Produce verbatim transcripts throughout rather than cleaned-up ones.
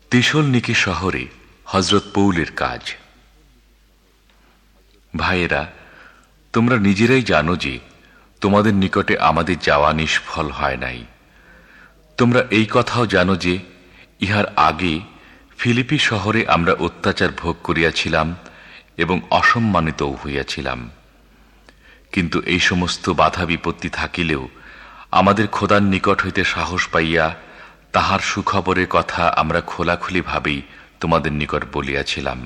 তেসলোনিকে শহরে হযরত পৌলের কাজ। ভাইয়েরা, তোমরা নিজেরাই জানো যে তোমাদের নিকটে আমাদের যাওয়া নিষ্ফল হয় নাই। তোমরা এই কথাও জানো যে ইহার আগে ফিলিপি শহরে আমরা অত্যাচার ভোগ করিয়াছিলাম এবং অসম্মানিতও হইয়াছিলাম। কিন্তু এই সমস্ত বাধা বিপত্তি থাকিলেও আমাদের খোদার নিকট হইতে সাহস পাইয়া তাহার সুখবরের কথা আমরা খোলাখুলি ভাবেই তোমাদের নিকট বলিয়াছিলাম।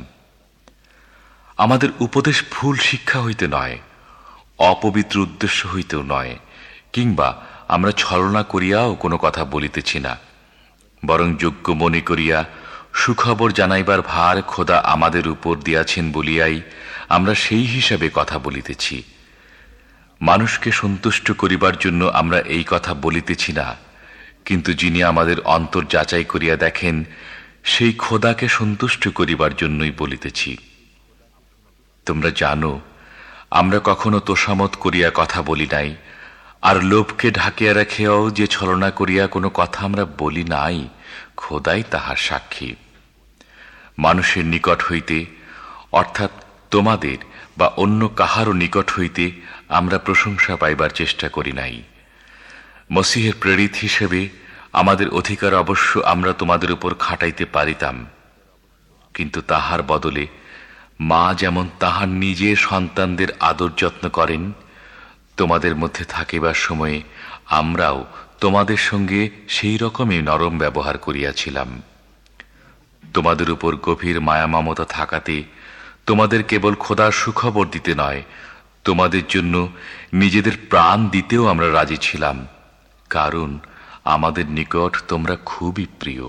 আমাদের উপদেশ ভুল শিক্ষা হইতে নয়, অপবিত্র উদ্দেশ্য হইতেও নয়, কিংবা আমরা ছলনা করিয়াও কোনো কথা বলিতেছি না, বরং যোগ্য মনে করিয়া সুখবর জানাইবার ভার খোদা আমাদের উপর দিয়াছেন বলিয়াই আমরা সেই হিসাবে কথা বলিতেছি। মানুষকে সন্তুষ্ট করিবার জন্য আমরা এই কথা বলিতেছি না, কিন্তু যিনি আমাদের অন্তর যাচাই করিয়া দেখেন সেই খোদাকে সন্তুষ্ট করিবার জন্যই বলিতেছি। তোমরা জানো আমরা কখনো তোষামত করিয়া কথা বলি নাই, আর লোভকে ঢাকিয়া রাখিয়াও যে ছলনা করিয়া কোনো কথা আমরা বলি নাই, খোদাই তাহার সাক্ষী। মানুষের নিকট হইতে, অর্থাৎ তোমাদের বা অন্য কাহারও নিকট হইতে আমরা প্রশংসা পাইবার চেষ্টা করি নাই। মসীহের প্রেরিত হিসেবে আমাদের অধিকার অবশ্য আমরা তোমাদের উপর খাটাইতে পারিতাম, কিন্তু তাহার বদলে মা যেমন তাহার নিজের সন্তানদের আদর যত্ন করেন, তোমাদের মধ্যে থাকিবার সময়ে আমরাও তোমাদের সঙ্গে সেই রকমই নরম ব্যবহার করিয়াছিলাম। তোমাদের উপর গভীর মায়া মমতা থাকাতে তোমাদের কেবল খোদার সুখবর দিতে নয়, তোমাদের জন্য নিজেদের প্রাণ দিতেও আমরা রাজি ছিলাম, কারণ আমাদের নিকট তোমরা খুবই প্রিয়।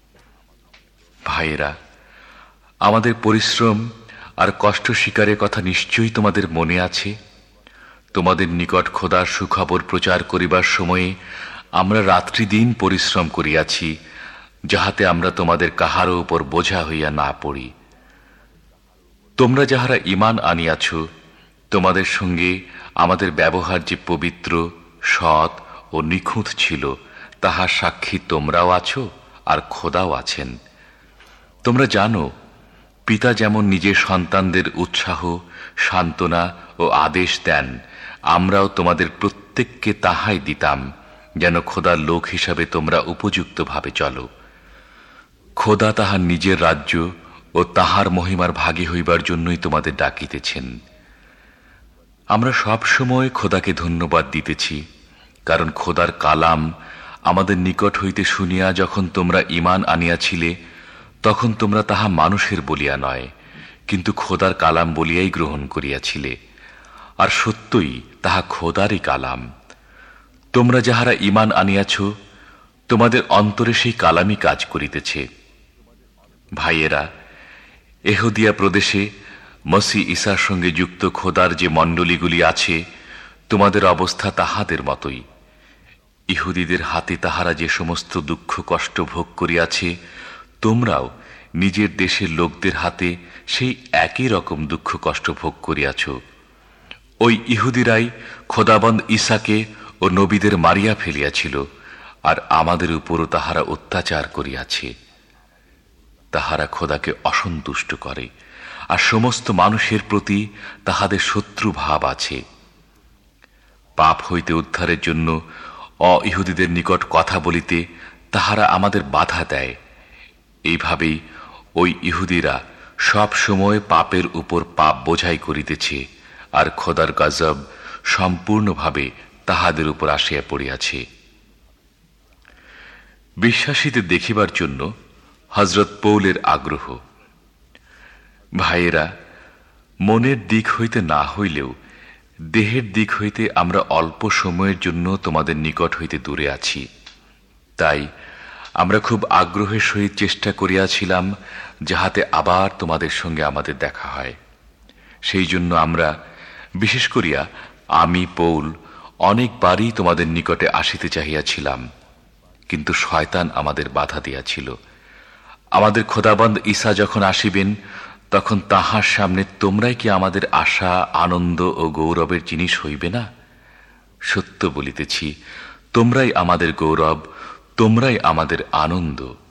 ভাইয়েরা, আমাদের পরিশ্রম আর কষ্ট স্বীকারের কথা নিশ্চয়ই তোমাদের মনে আছে। তোমাদের নিকট খোদার সুখবর প্রচার করিবার সময়ে আমরা রাত্রি দিন পরিশ্রম করিয়াছি, যাহাতে আমরা তোমাদের কাহারও উপর বোঝা হইয়া না পড়ি। তোমরা যাহারা ঈমান আনিয়াছ, তোমাদের সঙ্গে আমাদের ব্যবহার যে পবিত্র, সৎ ও নিখুঁত ছিল, তাহার সাক্ষী তোমরাও আছো আর খোদাও আছেন। তোমরা জানো পিতা যেমন নিজের সন্তানদের উৎসাহ, সান্ত্বনা ও আদেশ দেন, আমরাও তোমাদের প্রত্যেককে তাহাই দিতাম, যেন খোদার লোক হিসাবে তোমরা উপযুক্তভাবে চলো। খোদা তাহার নিজের রাজ্য ও তাহার মহিমার ভাগী হইবার জন্যই তোমাদের ডাকিতেছেন। আমরা সব সময় খোদাকে ধন্যবাদ দিতেছি, কারণ খোদার কালাম আমাদের নিকট হইতে শুনিয়া যখন তোমরা ঈমান আনিয়াছিলে, তখন তোমরা তাহা মানুষের বলিয়া নয়, কিন্তু খোদার কালাম বলিয়াই গ্রহণ করিয়াছিলে, আর সত্যই তাহা খোদারই কালাম। তোমরা যাহারা ঈমান আনিয়াছ, তোমাদের অন্তরে সেই কালামই কাজ করিতেছে। ভাইয়েরা, এহুদিয়া প্রদেশে মসীহ ঈসার সঙ্গে যুক্ত খোদার যে মণ্ডলীগুলি আছে, তোমাদের অবস্থা তাহাদের মতোই। ইহুদীদের হাতে তাহারা যে সমস্ত দুঃখ কষ্ট ভোগ করিয়াছে, তোমরাও নিজের দেশের লোকদের হাতে সেই একই রকম দুঃখ কষ্ট ভোগ করিয়াছ। ওই ইহুদিরাই খোদাবন্দ ঈসাকে ও নবীদের মারিয়া ফেলিয়াছিল, আর আমাদের উপরও তাহারা অত্যাচার করিয়াছে। তাহারা খোদাকে অসন্তুষ্ট করে, আর সমস্ত মানুষের প্রতি তাহাদের শত্রু ভাব আছে। পাপ হইতে উদ্ধারের জন্য অ ইহুদীদের নিকট কথা বলিতে তাহারা আমাদের বাধা দেয়। এইভাবেই ওই ইহুদিরা সব সময় পাপের উপর পাপ বোঝাই করিতেছে, আর খোদার গজব সম্পূর্ণভাবে তাহাদের উপর আসিয়া পড়িয়াছে। বিশ্বাসীদের দেখিবার জন্য হযরত পৌলের আগ্রহ। ভাইয়েরা, মনের দিক হইতে না হইলেও দেহের দিক হইতে আমরা অল্প সময়ের জন্য তোমাদের নিকট হইতে দূরে আছি। তাই আমরা খুব আগ্রহের সহিত চেষ্টা করিয়াছিলাম যাহাতে আবার তোমাদের সঙ্গে আমাদের দেখা হয়। সেই জন্য আমরা, বিশেষ করিয়া আমি পৌল, অনেকবারই তোমাদের নিকটে আসিতে চাহিয়াছিলাম, কিন্তু শয়তান আমাদের বাধা দিয়াছিল। আমাদের খোদাবন্দ ঈসা যখন আসিবেন, তখন তাহার সামনে তোমরাই কি আমাদের আশা, আনন্দ ও গৌরবের জিনিস হইবে না? সত্য বলিতেছি, তোমরাই আমাদের গৌরব, তোমরাই আমাদের আনন্দ।